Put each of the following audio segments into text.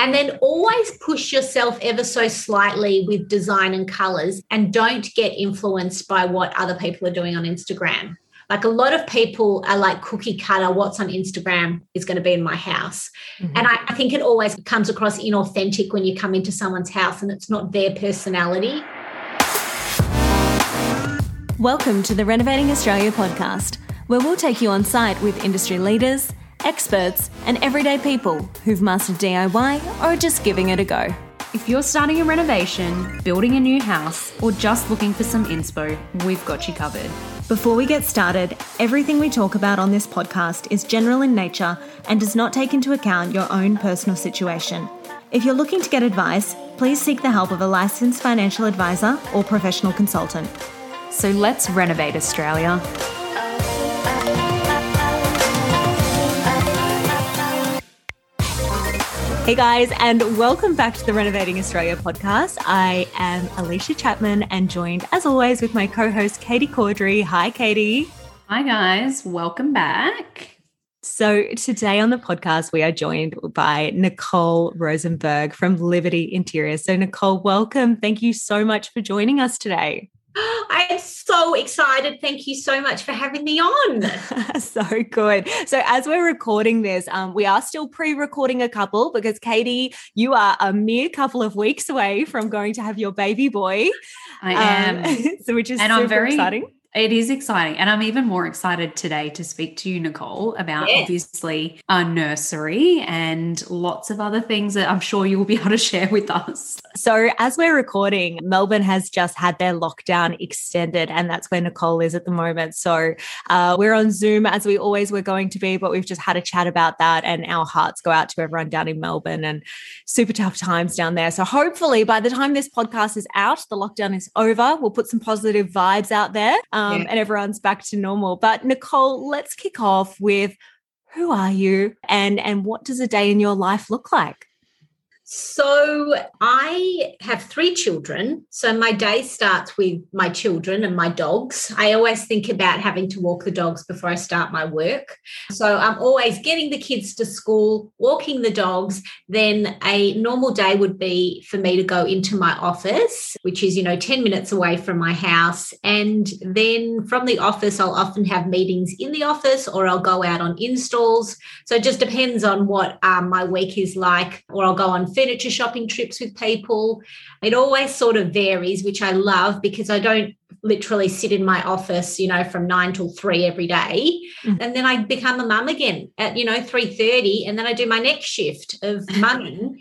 And then always push yourself ever so slightly with design and colors, and don't get influenced by what other people are doing on Instagram. Like, a lot of people are like cookie cutter, what's on Instagram is going to be in my house. Mm-hmm. And I think it always comes across inauthentic when you come into someone's house and it's not their personality. Welcome to the Renovating Australia podcast, where we'll take you on site with industry leaders, experts, and everyday people who've mastered DIY or are just giving it a go. If you're starting a renovation, building a new house, or just looking for some inspo, we've got you covered. Before we get started, everything we talk about on this podcast is general in nature and does not take into account your own personal situation. If you're looking to get advice, please seek the help of a licensed financial advisor or professional consultant. So let's renovate Australia. Hey guys, and welcome back to the Renovating Australia podcast. I am Alicia Chapman and joined as always with my co-host Katie Caudry. Hi Katie. Hi guys, welcome back. So today on the podcast we are joined by Nicole Rosenberg from Liberty Interiors. So Nicole, welcome. Thank you so much for joining us today. I am so excited. Thank you so much for having me on. So good. So as we're recording this, we are still pre-recording a couple because Katie, you are a mere couple of weeks away from going to have your baby boy. I am. So which is super exciting. It is exciting. And I'm even more excited today to speak to you, Nicole, about obviously our nursery and lots of other things that I'm sure you will be able to share with us. So as we're recording, Melbourne has just had their lockdown extended, and that's where Nicole is at the moment. So we're on Zoom as we always were going to be, but we've just had a chat about that, and our hearts go out to everyone down in Melbourne and super tough times down there. So hopefully by the time this podcast is out, the lockdown is over. We'll put some positive vibes out there. And everyone's back to normal. But Nicole, let's kick off with who are you and what does a day in your life look like? So I have 3 children. So my day starts with my children and my dogs. I always think about having to walk the dogs before I start my work. So I'm always getting the kids to school, walking the dogs. Then a normal day would be for me to go into my office, which is, 10 minutes away from my house. And then from the office, I'll often have meetings in the office or I'll go out on installs. So it just depends on what my week is like, or I'll go on furniture shopping trips with people. It always sort of varies, which I love because I don't literally sit in my office, from 9 till 3 every day. And then I become a mum again at, 3:30, and then I do my next shift of mumming.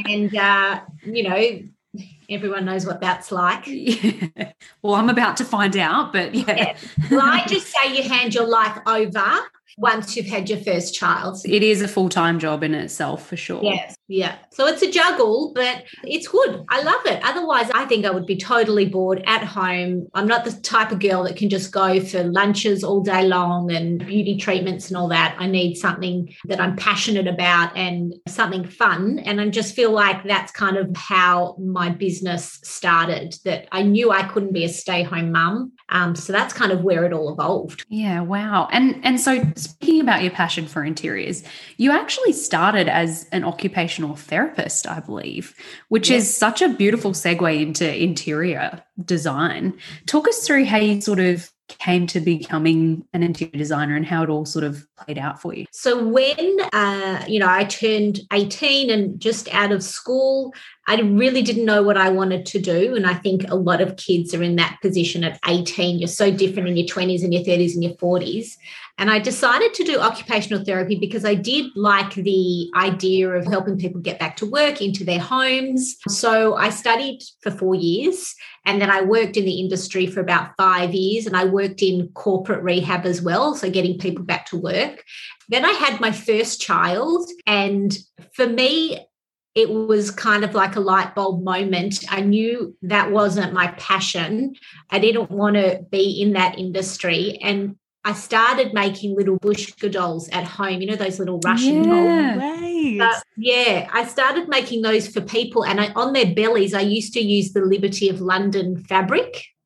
And, everyone knows what that's like. Yeah. Well, I'm about to find out, but yeah. Well, I just say you hand your life over once you've had your first child. It is a full-time job in itself for sure. Yes, yeah. So it's a juggle, but it's good. I love it. Otherwise, I think I would be totally bored at home. I'm not the type of girl that can just go for lunches all day long and beauty treatments and all that. I need something that I'm passionate about and something fun. And I just feel like that's kind of how my business started, that I knew I couldn't be a stay-home mum. So that's kind of where it all evolved. Yeah, wow. And so speaking about your passion for interiors, you actually started as an occupational therapist, I believe, which is such a beautiful segue into interior design. Talk us through how you sort of came to becoming an interior designer and how it all sort of played out for you. So when, I turned 18 and just out of school, I really didn't know what I wanted to do. And I think a lot of kids are in that position at 18. You're so different in your 20s and your 30s and your 40s. And I decided to do occupational therapy because I did like the idea of helping people get back to work, into their homes. So I studied for 4 years, and then I worked in the industry for about 5 years, and I worked in corporate rehab as well, so getting people back to work. Then I had my first child, and for me, it was kind of like a light bulb moment. I knew that wasn't my passion. I didn't want to be in that industry. And I started making little Bushka dolls at home, those little Russian dolls. Right. I started making those for people, and on their bellies, I used to use the Liberty of London fabric.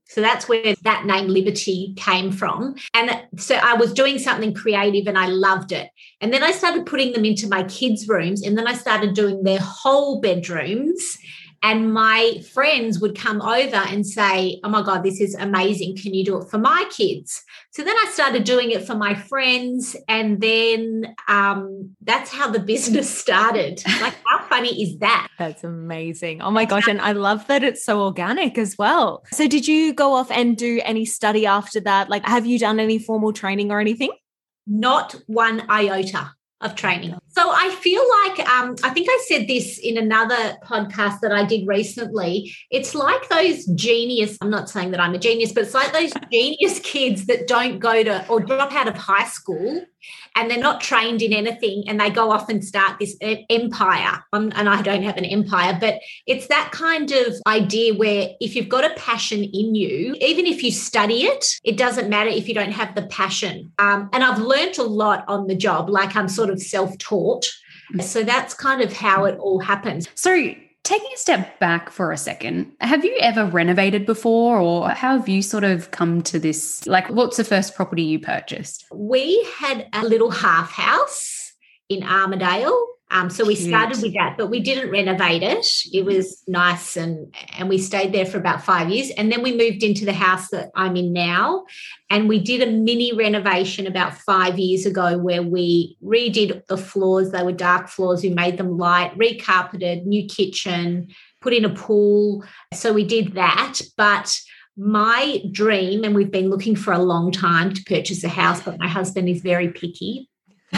So that's where that name Liberty came from. And so I was doing something creative and I loved it. And then I started putting them into my kids' rooms, and then I started doing their whole bedrooms. And my friends would come over and say, oh my God, this is amazing. Can you do it for my kids? So then I started doing it for my friends. And then that's how the business started. Like, how funny is that? That's amazing. Oh my gosh. And I love that it's so organic as well. So did you go off and do any study after that? Like, have you done any formal training or anything? Not one iota of training. So I feel like, I think I said this in another podcast that I did recently. It's like those genius, I'm not saying that I'm a genius, but it's like those genius kids that don't go to or drop out of high school and they're not trained in anything and they go off and start this empire. And I don't have an empire, but it's that kind of idea where if you've got a passion in you, even if you study it, it doesn't matter if you don't have the passion. And I've learned a lot on the job, like I'm sort of self-taught. So that's kind of how it all happens. So taking a step back for a second, have you ever renovated before, or how have you sort of come to this? Like, what's the first property you purchased? We had a little half house in Armidale. So we started with that, but we didn't renovate it. It was nice and we stayed there for about 5 years. And then we moved into the house that I'm in now. And we did a mini renovation about 5 years ago where we redid the floors. They were dark floors. We made them light, recarpeted, new kitchen, put in a pool. So we did that. But my dream, and we've been looking for a long time to purchase a house, but my husband is very picky.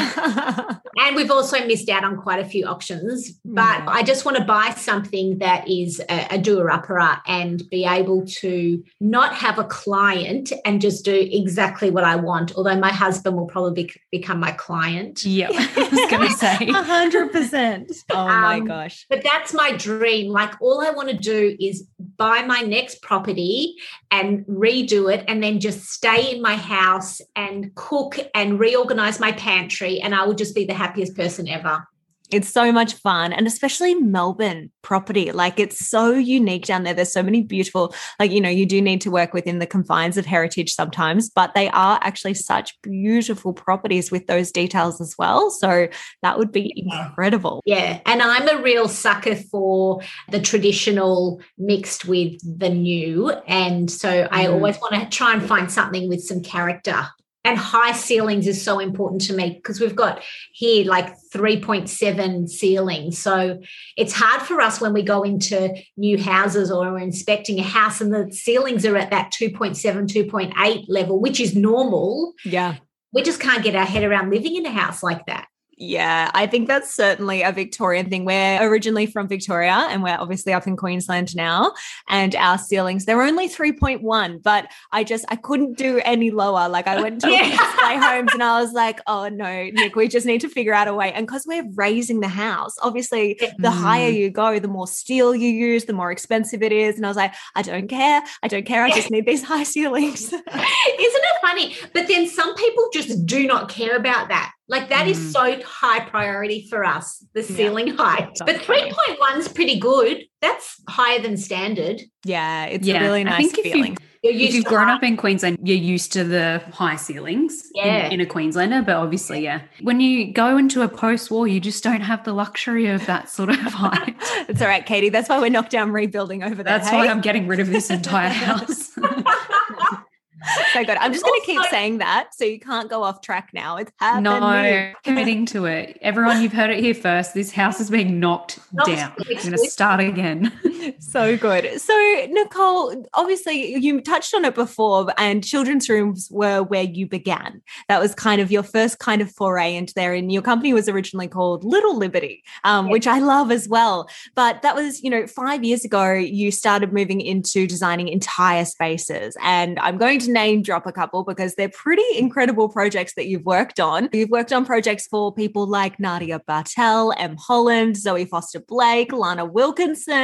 And we've also missed out on quite a few auctions, but I just want to buy something that is a doer-upper and be able to not have a client and just do exactly what I want, although my husband will probably become my client. Yeah, I was going to say 100%. Oh my gosh. But that's my dream. Like, all I want to do is buy my next property and redo it and then just stay in my house and cook and reorganize my pantry, and I will just be the happiest person ever. It's so much fun, and especially Melbourne property. Like, it's so unique down there. There's so many beautiful, like, you know, you do need to work within the confines of heritage sometimes, but they are actually such beautiful properties with those details as well. So that would be incredible. Yeah. And I'm a real sucker for the traditional mixed with the new. And so I always want to try and find something with some character. And high ceilings is so important to me because we've got here like 3.7 ceilings. So it's hard for us when we go into new houses or we're inspecting a house and the ceilings are at that 2.7, 2.8 level, which is normal. Yeah. We just can't get our head around living in a house like that. Yeah, I think that's certainly a Victorian thing. We're originally from Victoria and we're obviously up in Queensland now, and our ceilings, they're only 3.1, but I couldn't do any lower. Like, I went to display homes and I was like, oh no, Nick, we just need to figure out a way. And because we're raising the house, obviously the higher you go, the more steel you use, the more expensive it is. And I was like, I don't care. I just need these high ceilings. Isn't it funny? But then some people just do not care about that. Like, that is so high priority for us, the ceiling height. But 3.1 is pretty good. That's higher than standard. Yeah, it's a really nice feeling. If you've grown up in Queensland, you're used to the high ceilings in a Queenslander, but obviously, when you go into a post-war, you just don't have the luxury of that sort of height. It's all right, Katie. That's why we're knocked down rebuilding over there. That's why I'm getting rid of this entire house. So good. I'm just going to keep saying that so you can't go off track now. It's happening. No, committing to it. Everyone, you've heard it here first. This house is being knocked down. We're going to start again. So good. So, Nicole, obviously you touched on it before, and children's rooms were where you began. That was kind of your first kind of foray into there. And your company was originally called Little Liberty, which I love as well. But that was, 5 years ago, you started moving into designing entire spaces. And I'm going to name drop a couple because they're pretty incredible projects that you've worked on. You've worked on projects for people like Nadia Bartel, Em Holland, Zoe Foster Blake, Lana Wilkinson, just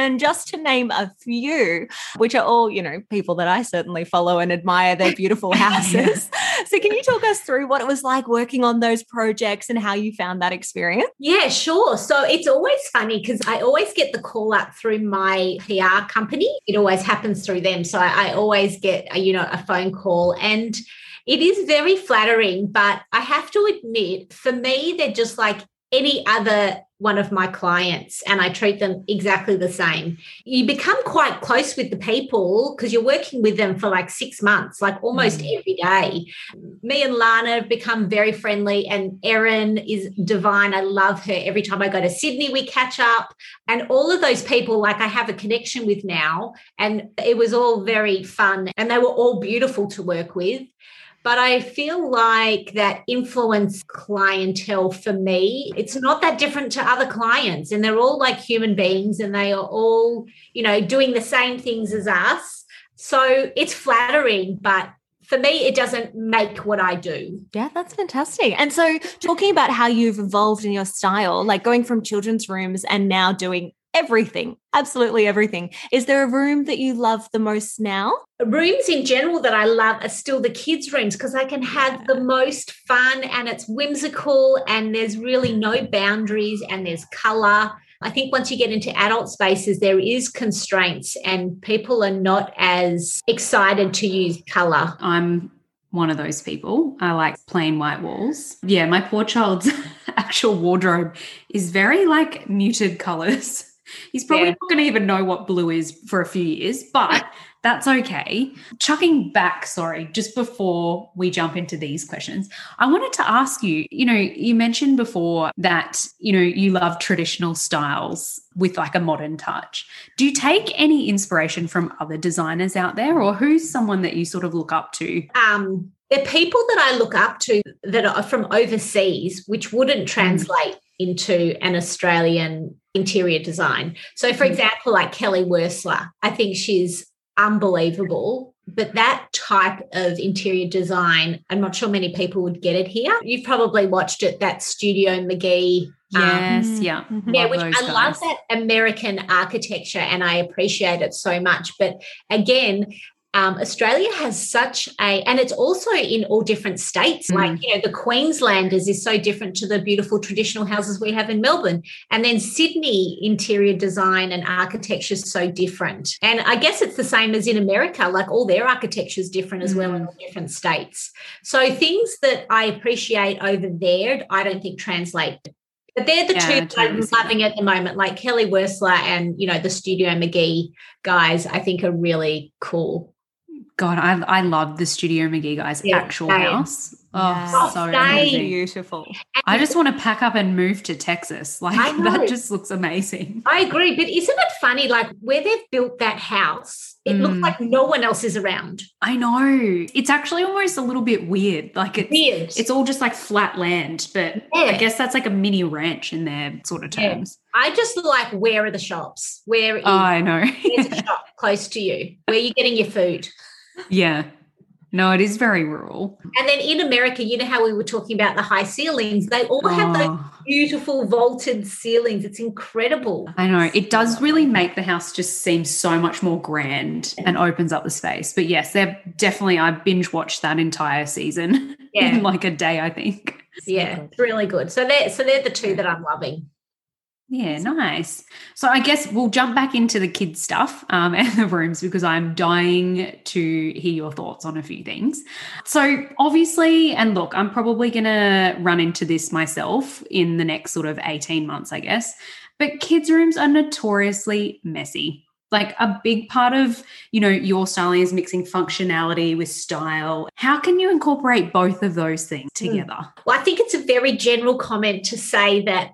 just to name a few, which are all, people that I certainly follow and admire their beautiful houses. So can you talk us through what it was like working on those projects and how you found that experience? Yeah, sure. So it's always funny because I always get the call up through my PR company. It always happens through them. So I always get, a phone call, and it is very flattering. But I have to admit, for me, they're just like any other one of my clients, and I treat them exactly the same. You become quite close with the people because you're working with them for like 6 months, like almost every day. Me and Lana have become very friendly, and Erin is divine. I love her. Every time I go to Sydney, we catch up, and all of those people, like I have a connection with now, and it was all very fun, and they were all beautiful to work with. But I feel like that influence clientele for me, it's not that different to other clients, and they're all like human beings, and they are all, doing the same things as us. So it's flattering, but for me, it doesn't make what I do. Yeah, that's fantastic. And so talking about how you've evolved in your style, like going from children's rooms and now doing everything, absolutely everything. Is there a room that you love the most now? Rooms in general that I love are still the kids' rooms because I can have the most fun, and it's whimsical, and there's really no boundaries, and there's colour. I think once you get into adult spaces, there is constraints, and people are not as excited to use colour. I'm one of those people. I like plain white walls. Yeah, my poor child's actual wardrobe is very like muted colours. He's probably not going to even know what blue is for a few years, but that's okay. Chucking back, just before we jump into these questions, I wanted to ask you, you mentioned before that, you love traditional styles with like a modern touch. Do you take any inspiration from other designers out there, or who's someone that you sort of look up to? The people that I look up to that are from overseas, which wouldn't translate into an Australian interior design. So, for example, like Kelly Wearstler, I think she's unbelievable. But that type of interior design, I'm not sure many people would get it here. You've probably watched it, that Studio McGee. Yes, Yeah, which I love that American architecture, and I appreciate it so much. But again, Australia has such and it's also in all different states. Like, the Queenslanders is so different to the beautiful traditional houses we have in Melbourne. And then Sydney interior design and architecture is so different. And I guess it's the same as in America, like all their architecture is different as well in all different states. So things that I appreciate over there, I don't think translate. But they're the two that I'm loving at the moment, like Kelly Wearstler and, the Studio McGee guys, I think are really cool. God, I love the Studio McGee guys' actual house. Oh, so amazing. Beautiful. I just want to pack up and move to Texas. Like, that just looks amazing. I agree. But isn't it funny, like where they've built that house, it looks like no one else is around. I know. It's actually almost a little bit weird. Like it's all just like flat land, but I guess that's like a mini ranch in their sort of terms. I just like, where are the shops? Where is I know. There's a shop close to you? Where are you getting your food? Yeah. No, it is very rural. And then in America, you know how we were talking about the high ceilings? They all have those beautiful vaulted ceilings. It's incredible. I know. It does really make the house just seem so much more grand and opens up the space. But yes, they're definitely, I binge watched that entire season in like a day, I think. Yeah, it's really good. So they're the two that I'm loving. Yeah, nice. So I guess we'll jump back into the kids stuff and the rooms, because I'm dying to hear your thoughts on a few things. So obviously, and look, I'm probably going to run into this myself in the next sort of 18 months, I guess, but kids' rooms are notoriously messy. Like a big part of, your styling is mixing functionality with style. How can you incorporate both of those things together? Well, I think it's a very general comment to say that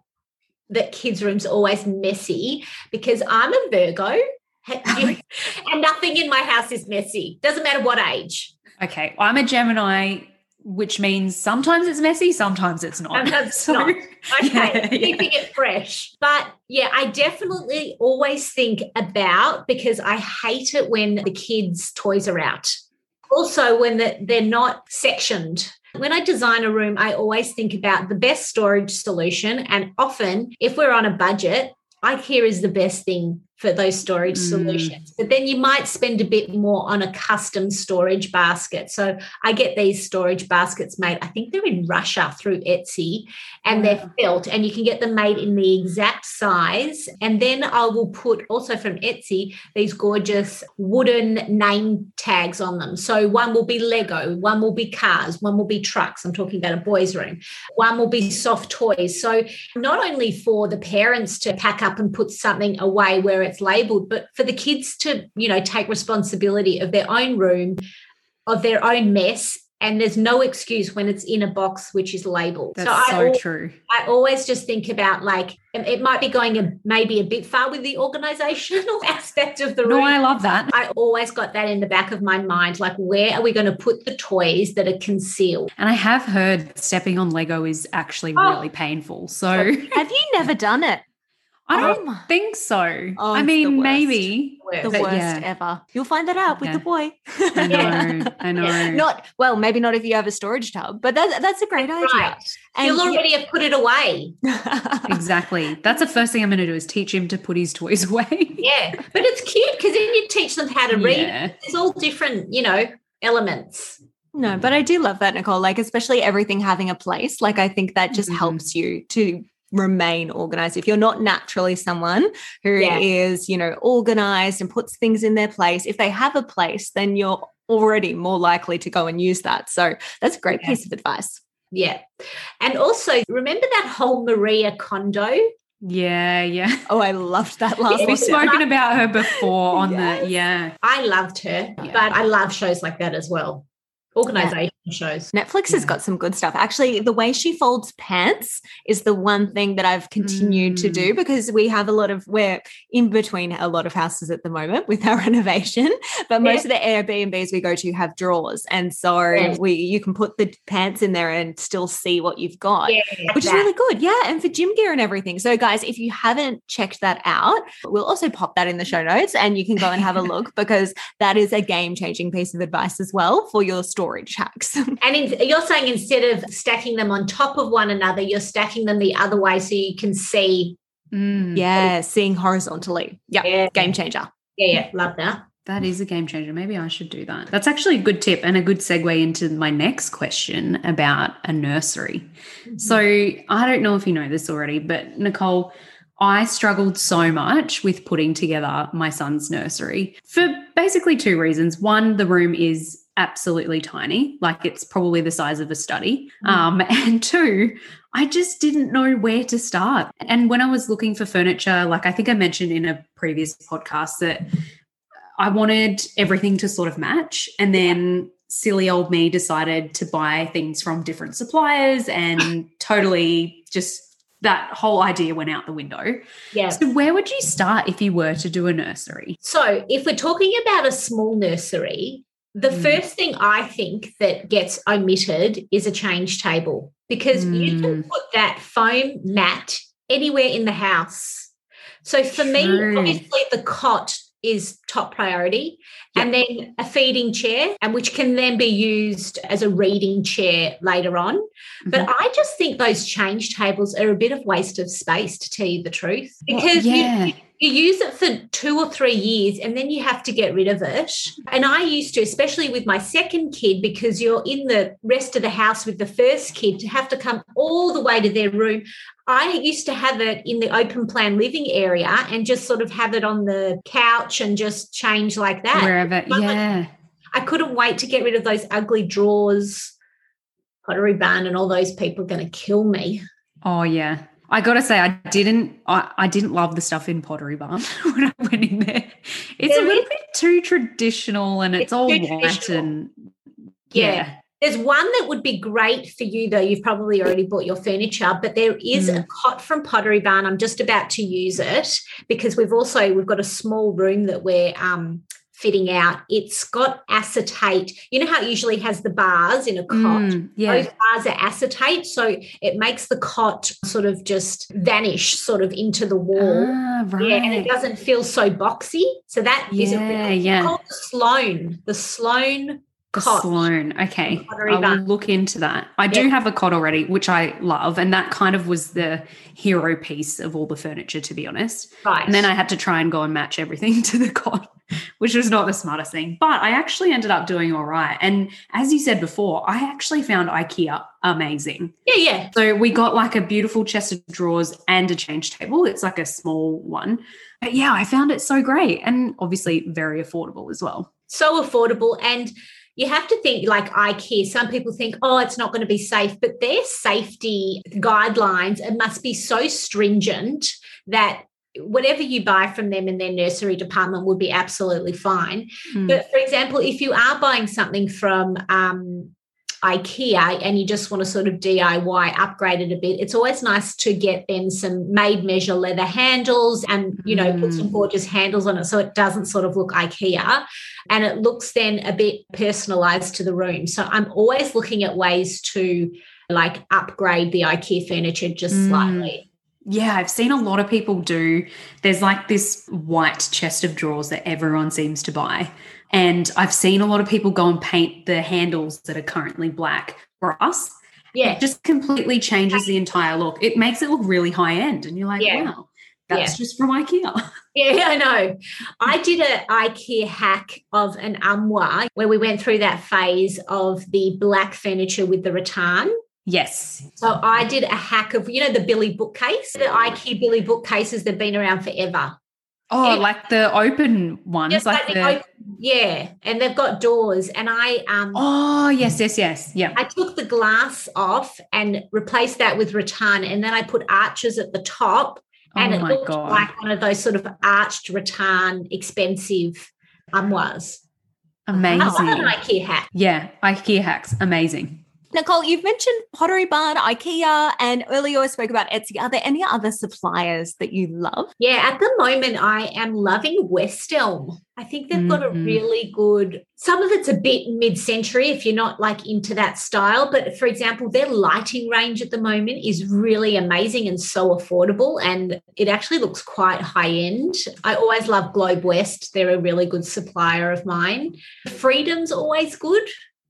kids' rooms are always messy, because I'm a Virgo and nothing in my house is messy. Doesn't matter what age. Okay. I'm a Gemini, which means sometimes it's messy, sometimes it's not. Sometimes it's not. Okay. Keeping it fresh. But yeah, I definitely always think about, because I hate it when the kids' toys are out. Also, when they're not sectioned. When I design a room, I always think about the best storage solution. And often, if we're on a budget, IKEA is the best thing for those storage solutions. But then you might spend a bit more on a custom storage basket. So I get these storage baskets made, I think they're in Russia through Etsy, and they're felt, and you can get them made in the exact size. And then I will put also from Etsy these gorgeous wooden name tags on them. So one will be Lego, one will be cars, one will be trucks. I'm talking about a boys' room. One will be soft toys. So not only for the parents to pack up and put something away where it's labeled, but for the kids to, take responsibility of their own room, of their own mess. And there's no excuse when it's in a box which is labeled. That's so true. I always just think about, like, it might be going maybe a bit far with the organizational aspect of the room. No, I love that. I always got that in the back of my mind, like, where are we going to put the toys that are concealed? And I have heard stepping on Lego is actually really painful. So have you never done it? I don't think so. Oh, I mean, maybe. The worst ever. You'll find that out with the boy. I know. Maybe not if you have a storage tub, but that's a great idea. Right. And you'll already have put it away. Exactly. That's the first thing I'm going to do is teach him to put his toys away. Yeah. But it's cute because then you teach them how to read. There's all different, elements. No, but I do love that, Nicole, like especially everything having a place. Like I think that just helps you to remain organized. If you're not naturally someone who is, organized and puts things in their place, if they have a place, then you're already more likely to go and use that. So that's a great piece of advice. Yeah. And also remember that whole Maria Kondo? Yeah. Oh, I loved that last one. We've spoken about her before on I loved her, but I love shows like that as well. Organization shows. Netflix has got some good stuff. Actually, the way she folds pants is the one thing that I've continued to do because we're in between a lot of houses at the moment with our renovation, but most of the Airbnbs we go to have drawers. And so you can put the pants in there and still see what you've got, which is really good. Yeah. And for gym gear and everything. So guys, if you haven't checked that out, we'll also pop that in the show notes and you can go and have a look because that is a game-changing piece of advice as well for your storage hacks. And you're saying instead of stacking them on top of one another, you're stacking them the other way so you can see. Seeing horizontally. Yeah, game changer. Yeah, love that. That is a game changer. Maybe I should do that. That's actually a good tip and a good segue into my next question about a nursery. So I don't know if you know this already, but Nicole, I struggled so much with putting together my son's nursery for basically two reasons. One, the room is absolutely tiny, like it's probably the size of a study. And two, I just didn't know where to start. And when I was looking for furniture, like I think I mentioned in a previous podcast that I wanted everything to sort of match. And then silly old me decided to buy things from different suppliers and totally just that whole idea went out the window. Yeah. So where would you start if you were to do a nursery? So if we're talking about a small nursery, the first thing I think that gets omitted is a change table because you can put that foam mat anywhere in the house. So for me, obviously the cot is top priority and then a feeding chair and which can then be used as a reading chair later on. But I just think those change tables are a bit of waste of space, to tell you the truth, because you use it for 2 or 3 years and then you have to get rid of it. And I used to, especially with my second kid, because you're in the rest of the house with the first kid, to have to come all the way to their room. I used to have it in the open plan living area and just sort of have it on the couch and just change like that. Wherever, I couldn't wait to get rid of those ugly drawers. Pottery Barn and all those people are going to kill me. Oh, yeah. I got to say, I didn't love the stuff in Pottery Barn when I went in there. It's a little bit too traditional and it's all white and There's one that would be great for you, though. You've probably already bought your furniture, but there is a cot from Pottery Barn. I'm just about to use it because we've got a small room that we're fitting out. It's got acetate. You know how it usually has the bars in a cot? Those bars are acetate, so it makes the cot sort of just vanish sort of into the wall. Yeah, and it doesn't feel so boxy. So that is it's called the Sloan cot. Sloan. Okay. Pottery I will Barn. look into that. I do have a cot already, which I love. And that kind of was the hero piece of all the furniture, to be honest. Right. And then I had to try and go and match everything to the cot, which was not the smartest thing. But I actually ended up doing all right. And as you said before, I actually found IKEA amazing. Yeah. So we got like a beautiful chest of drawers and a change table. It's like a small one. But yeah, I found it so great. And obviously very affordable as well. So affordable. And you have to think like IKEA. Some people think, oh, it's not going to be safe, but their safety guidelines, it must be so stringent that whatever you buy from them in their nursery department would be absolutely fine. But for example, if you are buying something from IKEA and you just want to sort of DIY upgrade it a bit, it's always nice to get then some made measure leather handles and, you know, put some gorgeous handles on it so it doesn't sort of look IKEA and it looks then a bit personalized to the room. So I'm always looking at ways to like upgrade the IKEA furniture just slightly. Yeah, I've seen a lot of people do. There's like this white chest of drawers that everyone seems to buy. And I've seen a lot of people go and paint the handles that are currently black brass. Yeah. It just completely changes the entire look. It makes it look really high end. And you're like, wow, that's just from IKEA. Yeah, I know. I did an IKEA hack of an armoire where we went through that phase of the black furniture with the rattan. Yes. So I did a hack of, you know, the Billy bookcase, the IKEA Billy bookcases that have been around forever. Oh, like the open ones, Just like the open, yeah, and they've got doors. And I oh yes, yeah. I took the glass off and replaced that with rattan, and then I put arches at the top, and it looked like one of those sort of arched rattan, expensive armoires. Amazing. I love an IKEA hack. Yeah, IKEA hacks, amazing. Nicole, you've mentioned Pottery Barn, IKEA, and earlier I spoke about Etsy. Are there any other suppliers that you love? Yeah, at the moment I am loving West Elm. I think they've got a really good, some of it's a bit mid-century if you're not like into that style. But for example, their lighting range at the moment is really amazing and so affordable, and it actually looks quite high end. I always love Globe West. They're a really good supplier of mine. Freedom's always good.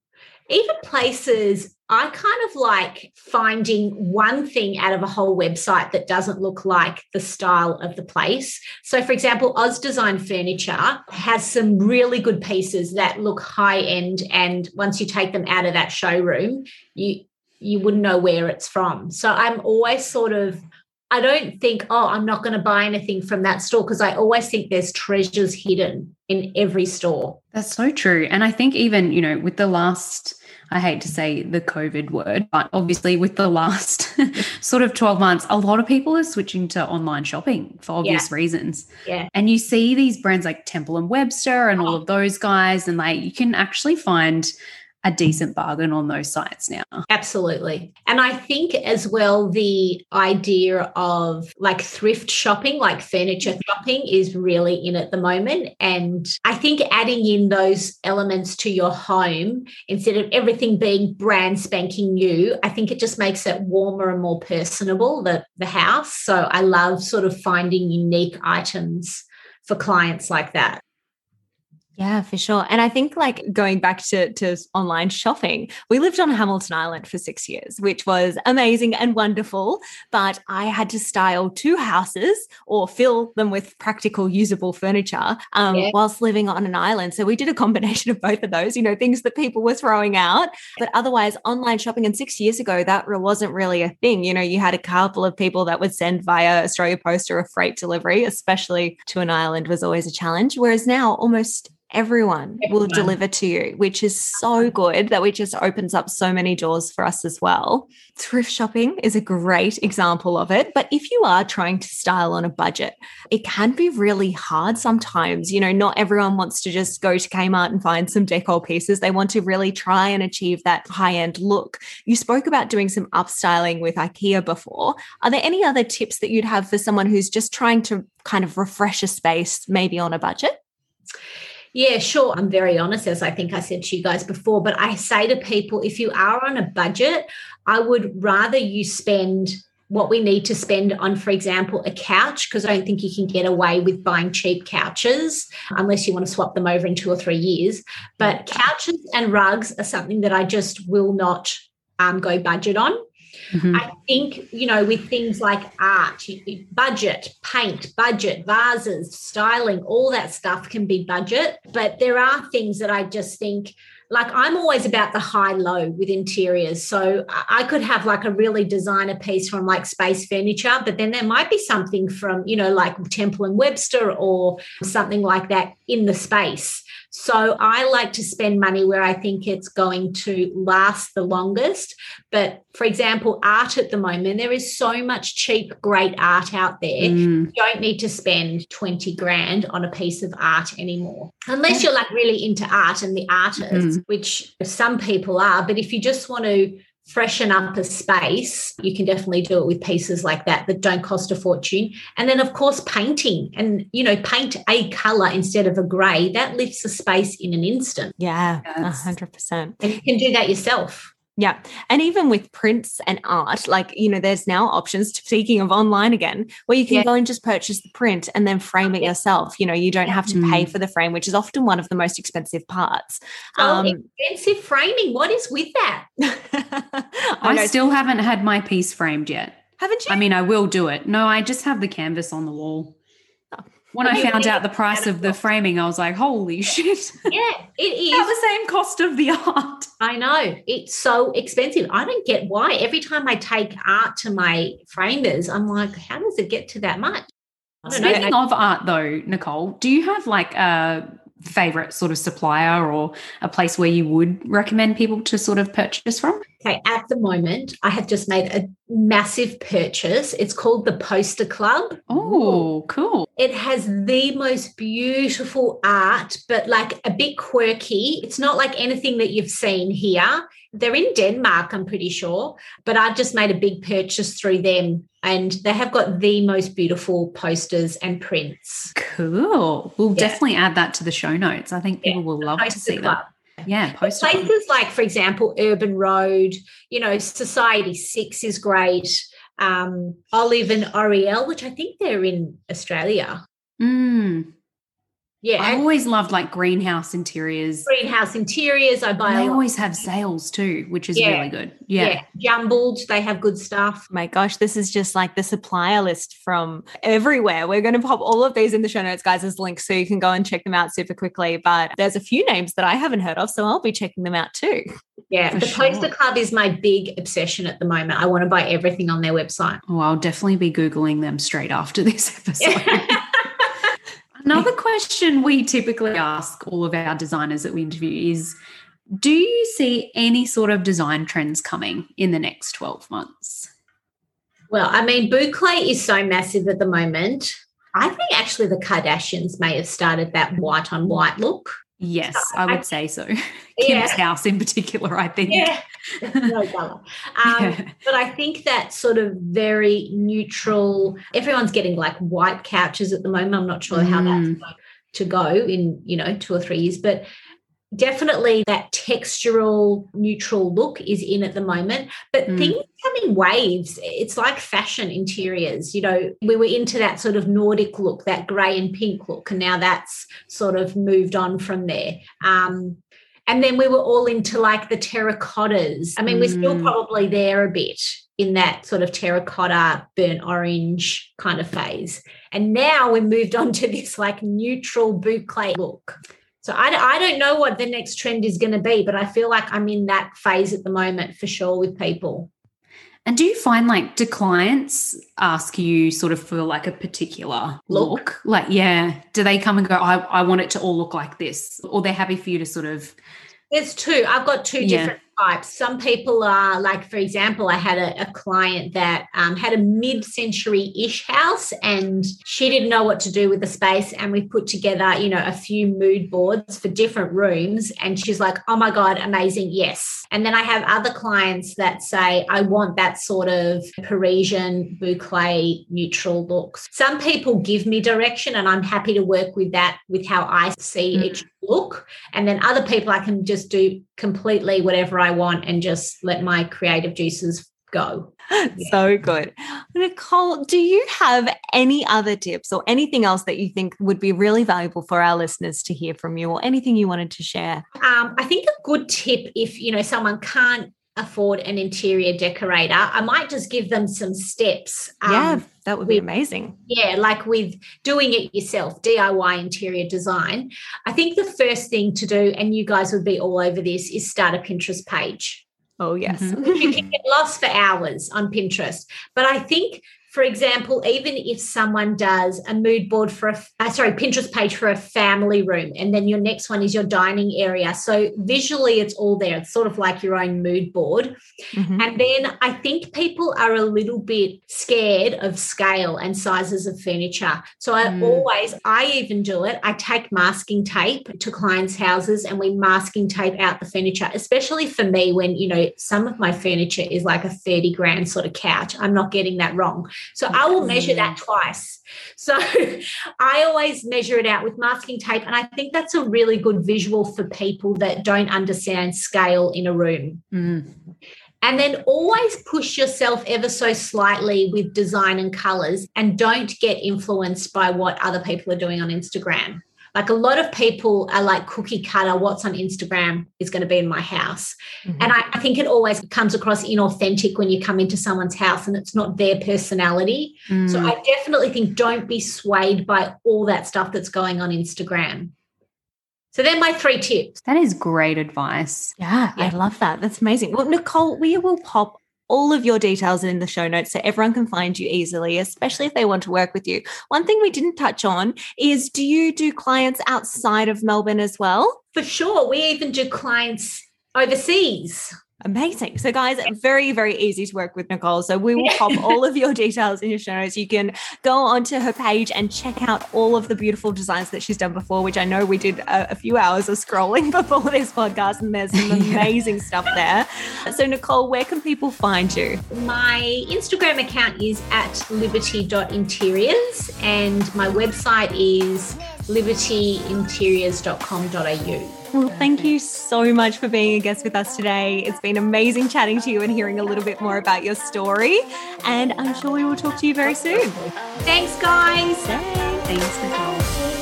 Even places, I kind of like finding one thing out of a whole website that doesn't look like the style of the place. So, for example, Oz Design Furniture has some really good pieces that look high end, and once you take them out of that showroom, you wouldn't know where it's from. So I'm always sort of, I don't think, oh, I'm not going to buy anything from that store, because I always think there's treasures hidden in every store. That's so true. And I think even, you know, with the last, I hate to say the COVID word, but obviously with the last sort of 12 months, a lot of people are switching to online shopping for obvious reasons. Yeah. And you see these brands like Temple and Webster and all of those guys, and like you can actually find a decent bargain on those sites now. Absolutely. And I think as well, the idea of like thrift shopping, like furniture shopping, is really in at the moment. And I think adding in those elements to your home instead of everything being brand spanking new, I think it just makes it warmer and more personable, the house. So I love sort of finding unique items for clients like that. Yeah, for sure. And I think like going back to online shopping, we lived on Hamilton Island for 6 years, which was amazing and wonderful. But I had to style 2 houses or fill them with practical, usable furniture whilst living on an island. So we did a combination of both of those, you know, things that people were throwing out. But otherwise, online shopping, and 6 years ago, that wasn't really a thing. You know, you had a couple of people that would send via Australia Post or a freight delivery, especially to an island, was always a challenge. Whereas now almost everyone will deliver to you, which is so good, that it just opens up so many doors for us as well. Thrift shopping is a great example of it. But if you are trying to style on a budget, it can be really hard sometimes. You know, not everyone wants to just go to Kmart and find some decor pieces. They want to really try and achieve that high-end look. You spoke about doing some upstyling with IKEA before. Are there any other tips that you'd have for someone who's just trying to kind of refresh a space, maybe on a budget? Yeah, sure. I'm very honest, as I think I said to you guys before, but I say to people, if you are on a budget, I would rather you spend what we need to spend on, for example, a couch, because I don't think you can get away with buying cheap couches unless you want to swap them over in 2 or 3 years. But couches and rugs are something that I just will not go budget on. Mm-hmm. I think, with things like art, budget, paint, budget, vases, styling, all that stuff can be budget. But there are things that I just think, like, I'm always about the high-low with interiors. So I could have like a really designer piece from like Space Furniture, but then there might be something from, like Temple and Webster or something like that in the space. So I like to spend money where I think it's going to last the longest. But for example, art at the moment, there is so much cheap, great art out there. You don't need to spend 20 grand on a piece of art anymore, unless you're like really into art and the artists, which some people are. But if you just want to freshen up a space, you can definitely do it with pieces like that don't cost a fortune. And then, of course, painting and, paint a colour instead of a grey. That lifts a space in an instant. Yeah, 100%. And you can do that yourself. Yeah. And even with prints and art, like, there's now options, speaking of online again, where you can go and just purchase the print and then frame it yourself. You don't have to pay for the frame, which is often one of the most expensive parts. Expensive framing. What is with that? I still haven't had my piece framed yet. Haven't you? I mean, I will do it. No, I just have the canvas on the wall. When I found out the price of the framing, I was like, holy shit. Yeah, it is. At the same cost of the art. I know. It's so expensive. I don't get why. Every time I take art to my framers, I'm like, how does it get to that much? Speaking of art though, Nicole, do you have like a favorite sort of supplier or a place where you would recommend people to sort of purchase from? Okay, at the moment, I have just made a massive purchase. It's called the Poster Club. Oh, cool. It has the most beautiful art, but like a bit quirky. It's not like anything that you've seen here. They're in Denmark, I'm pretty sure, but I've just made a big purchase through them, and they have got the most beautiful posters and prints. Cool. We'll definitely add that to the show notes. I think people will love to see that. Yeah, poster places like, for example, Urban Road, Society 6 is great. Olive and Oriel, which I think they're in Australia. Yeah, I always loved like Greenhouse Interiors. Greenhouse Interiors, they always have sales too, which is really good. Yeah. Jumbled, they have good stuff. My gosh, this is just like the supplier list from everywhere. We're going to pop all of these in the show notes, guys, as links, so you can go and check them out super quickly. But there's a few names that I haven't heard of, so I'll be checking them out too. Yeah, the Poster Club is my big obsession at the moment. I want to buy everything on their website. Oh, I'll definitely be Googling them straight after this episode. Another question we typically ask all of our designers that we interview is, do you see any sort of design trends coming in the next 12 months? Well, I mean, boucle is so massive at the moment. I think actually the Kardashians may have started that white on white look. Yes, I would say so. Kim's house in particular, I think. Yeah, no colour. But I think that sort of very neutral, everyone's getting like white couches at the moment. I'm not sure how that's going to go in, 2 or 3 years, but definitely that textural neutral look is in at the moment. But things come in waves. It's like fashion interiors. We were into that sort of Nordic look, that grey and pink look, and now that's sort of moved on from there. And then we were all into like the terracottas. I mean, we're still probably there a bit in that sort of terracotta, burnt orange kind of phase. And now we've moved on to this like neutral boucle look. So I don't know what the next trend is going to be, but I feel like I'm in that phase at the moment for sure with people. And do you find do clients ask you sort of for like a particular look? Like, do they come and go, I want it to all look like this, or they're happy for you to sort of? There's two. I've got two different types. Some people are like, for example, I had a client that had a mid-century-ish house, and she didn't know what to do with the space, and we put together, a few mood boards for different rooms, and she's like, oh my God, amazing, yes. And then I have other clients that say, I want that sort of Parisian boucle neutral looks. Some people give me direction, and I'm happy to work with that, with how I see each look. And then other people, I can just do completely whatever I want and just let my creative juices go. So good. Nicole, do you have any other tips or anything else that you think would be really valuable for our listeners to hear from you, or anything you wanted to share? I think a good tip, if someone can't afford an interior decorator, I might just give them some steps. That would be amazing. Yeah, like with doing it yourself, DIY interior design. I think the first thing to do, and you guys would be all over this, is start a Pinterest page. Oh, yes. You can get lost for hours on Pinterest. But I think, for example, even if someone does a mood board for Pinterest page for a family room, and then your next one is your dining area. So visually it's all there. It's sort of like your own mood board. Mm-hmm. And then I think people are a little bit scared of scale and sizes of furniture. So I even do it. I take masking tape to clients' houses and we masking tape out the furniture, especially for me when, some of my furniture is like a 30 grand sort of couch. I'm not getting that wrong. So I will measure that twice. So I always measure it out with masking tape. And I think that's a really good visual for people that don't understand scale in a room. Mm. And then always push yourself ever so slightly with design and colors, and don't get influenced by what other people are doing on Instagram. Like a lot of people are like cookie cutter, what's on Instagram is going to be in my house. Mm-hmm. And I think it always comes across inauthentic when you come into someone's house and it's not their personality. Mm. So I definitely think don't be swayed by all that stuff that's going on Instagram. So they're my 3 tips. That is great advice. Yeah, I love that. That's amazing. Well, Nicole, we will pop all of your details in the show notes so everyone can find you easily, especially if they want to work with you. One thing we didn't touch on is, do you do clients outside of Melbourne as well? For sure. We even do clients overseas. Amazing. So guys, very, very easy to work with Nicole. So we will pop all of your details in your show notes. You can go onto her page and check out all of the beautiful designs that she's done before, which I know we did a few hours of scrolling before this podcast, and there's some amazing stuff there. So Nicole, where can people find you? My Instagram account is at liberty.interiors and my website is libertyinteriors.com.au. Well, thank you so much for being a guest with us today. It's been amazing chatting to you and hearing a little bit more about your story. And I'm sure we will talk to you very soon. Thanks, guys. Thanks, Nicole.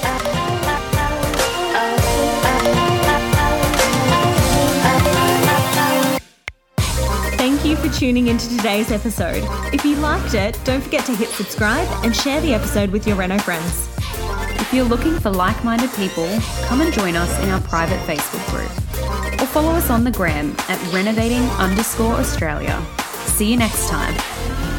Thank you for tuning into today's episode. If you liked it, don't forget to hit subscribe and share the episode with your Reno friends. If you're looking for like-minded people, come and join us in our private Facebook group. Or follow us on the gram at renovating_Australia. See you next time.